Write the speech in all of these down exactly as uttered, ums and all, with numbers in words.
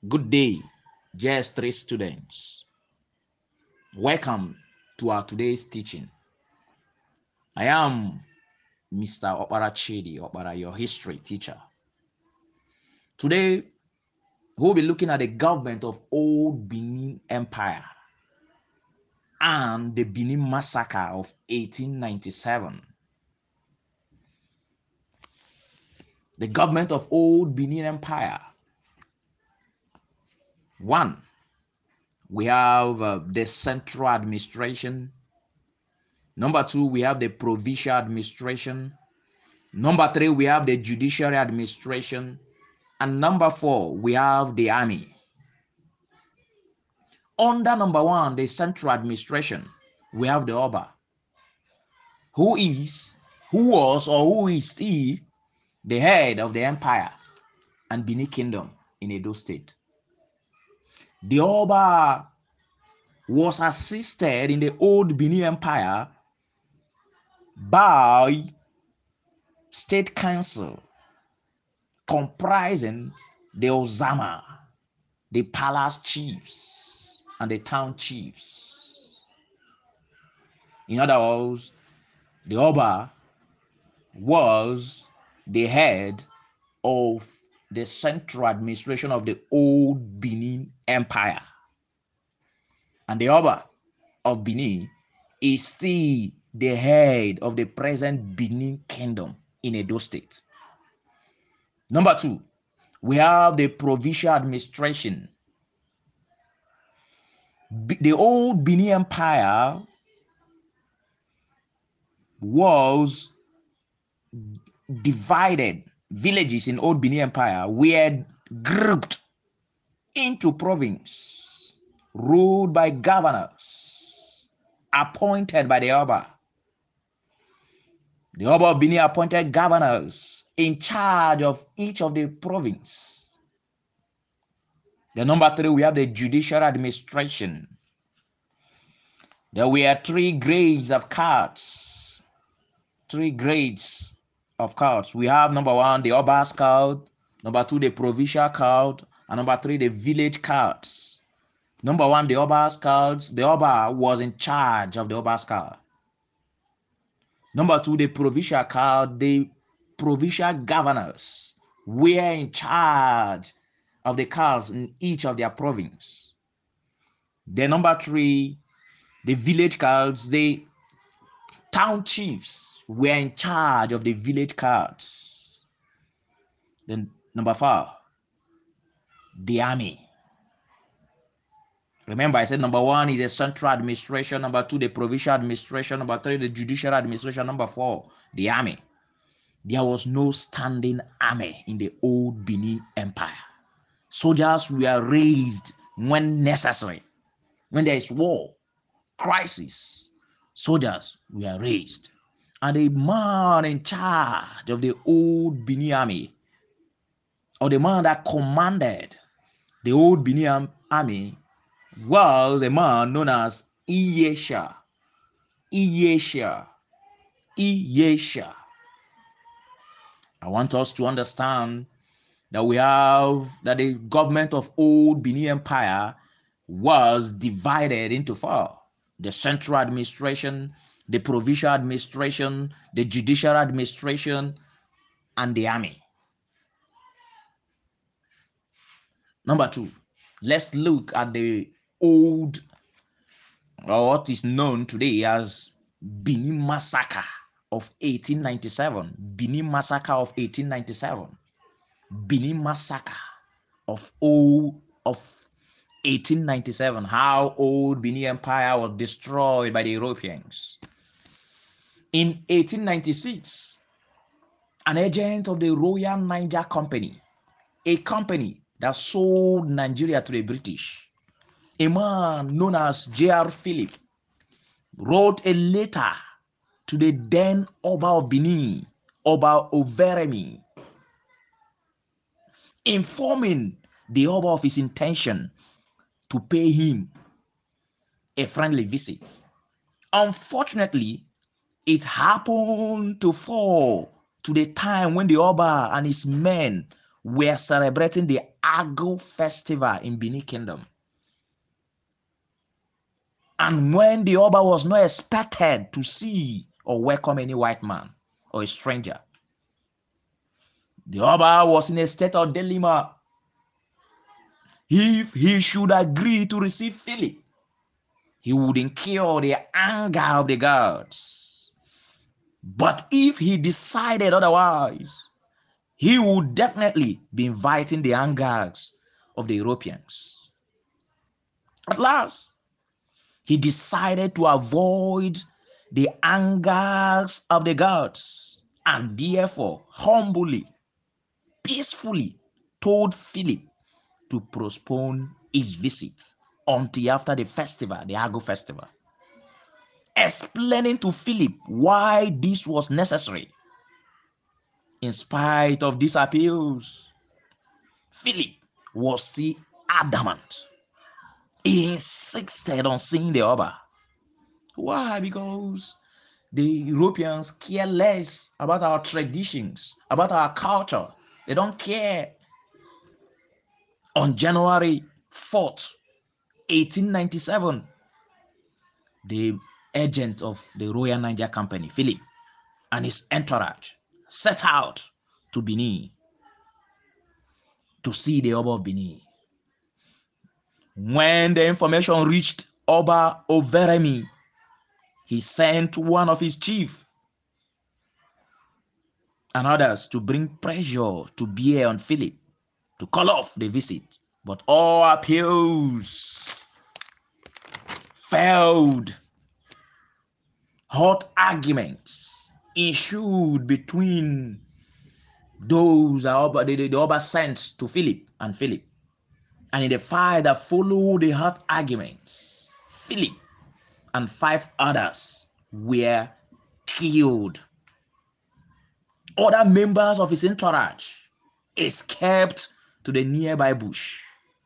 Good day, J S three students. Welcome to our today's teaching. I am Mister Opara Chidi Opara, your history teacher. Today, we'll be looking at the government of Old Benin Empire and the Benin Massacre of eighteen ninety-seven. The government of Old Benin Empire. One, we have uh, the central administration. Number two, we have the provincial administration. Number three, we have the judiciary administration. And number four, we have the army. Under number one, the central administration, we have the Oba, who is, who was, or who is still the head of the empire and Benin Kingdom in Edo State. The Oba was assisted in the old Benin Empire by state council comprising the Ozama, the palace chiefs, and the town chiefs. In other words, the Oba was the head of the central administration of the old Benin Empire. And the Oba of Benin is still the head of the present Benin Kingdom in Edo State. Number two, we have the provincial administration. The old Benin Empire was divided. Villages in old Benin Empire were grouped into province ruled by governors appointed by the Oba. The Oba of Benin appointed governors in charge of each of the province. The number three, we have the judicial administration. There were three grades of courts. Three grades of courts. We have number one, the Oba's court. Number two, the provincial court. And number three, the village courts. Number one, the Oba's courts. The Oba was in charge of the Oba's court. Number two, the provincial court. The provincial governors were in charge of the courts in each of their province. Then number three, the village courts. The town chiefs were in charge of the village courts. Then number four, the army. Remember, I said number one is the central administration, number two, the provincial administration, number three, the judicial administration, number four, the army. There was no standing army in the old Benin Empire. Soldiers were raised when necessary. When there is war, crisis, soldiers were raised. And the man in charge of the old Benin army, or the man that commanded the old Benin army, was a man known as Iyesha. Iyesha. Iyesha. I want us to understand that we have that the government of old Benin Empire was divided into four: the central administration, the provincial administration, the judicial administration, and the army. Number two, let's look at the old, or what is known today as Benin Massacre of eighteen ninety-seven. Benin Massacre of eighteen ninety-seven. Benin Massacre of old of eighteen ninety-seven. How old Benin Empire was destroyed by the Europeans. In eighteen ninety-six, an agent of the Royal Niger Company, a company that sold Nigeria to the British, a man known as J R Philip, wrote a letter to the then Oba of Benin, Oba Overemi, informing the Oba of his intention to pay him a friendly visit. Unfortunately, it happened to fall to the time when the Oba and his men were celebrating the Ago festival in Benin Kingdom. And when the Oba was not expected to see or welcome any white man or a stranger, the Oba was in a state of dilemma. If he should agree to receive Philip, he would incur the anger of the gods. But if he decided otherwise, he would definitely be inviting the angers of the Europeans. At last, he decided to avoid the angers of the gods and therefore humbly, peacefully told Philip to postpone his visit until after the festival, the Ago festival. Explaining to Philip why this was necessary. In spite of these appeals, Philip was still adamant. He insisted on seeing the Oba. Why? Because the Europeans care less about our traditions, about our culture. They don't care. On January fourth, eighteen ninety-seven, the agent of the Royal Niger Company, Philip, and his entourage set out to Benin to see the Oba of Benin. When the information reached Oba Overemi, he sent one of his chiefs and others to bring pressure to bear on Philip to call off the visit. But all appeals failed. Hot arguments ensued between those that Oba, the, the Oba sent to Philip and Philip. And in the fire that followed the hot arguments, Philip and five others were killed. Other members of his entourage escaped to the nearby bush.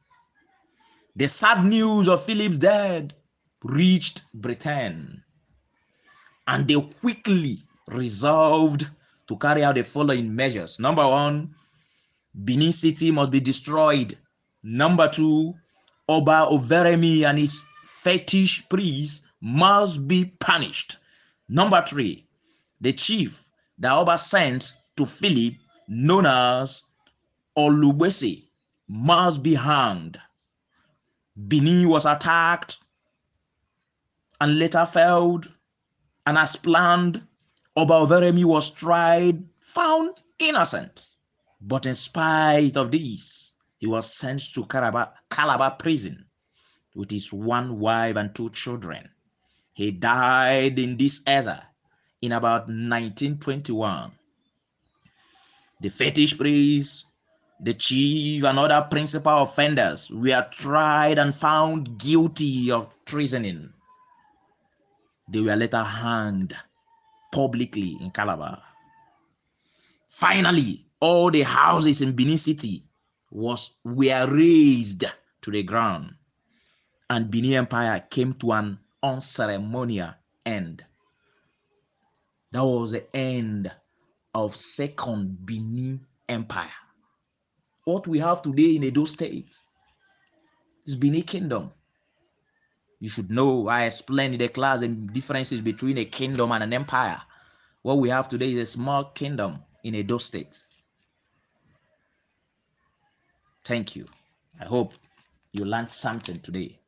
The sad news of Philip's death reached Britain, and they quickly resolved to carry out the following measures. Number one, Benin City must be destroyed. Number two, Oba Overemi and his fetish priests must be punished. Number three, the chief that Oba sent to Philip, known as Olubese, must be hanged. Benin was attacked and later failed, and as planned, Oba Overemi was tried, found innocent. But in spite of this, he was sent to Calabar, Calabar prison with his one wife and two children. He died in this era in about nineteen twenty-one. The fetish priests, the chief, and other principal offenders were tried and found guilty of treasoning. They were later hanged publicly in Calabar. Finally, all the houses in Benin City was were razed to the ground, and Benin Empire came to an unceremonial end. That was the end of Second Benin Empire. What we have today in Edo State is Benin Kingdom. You should know, I explained in the class the differences between a kingdom and an empire. What we have today is a small kingdom in Edo State. Thank you. I hope you learned something today.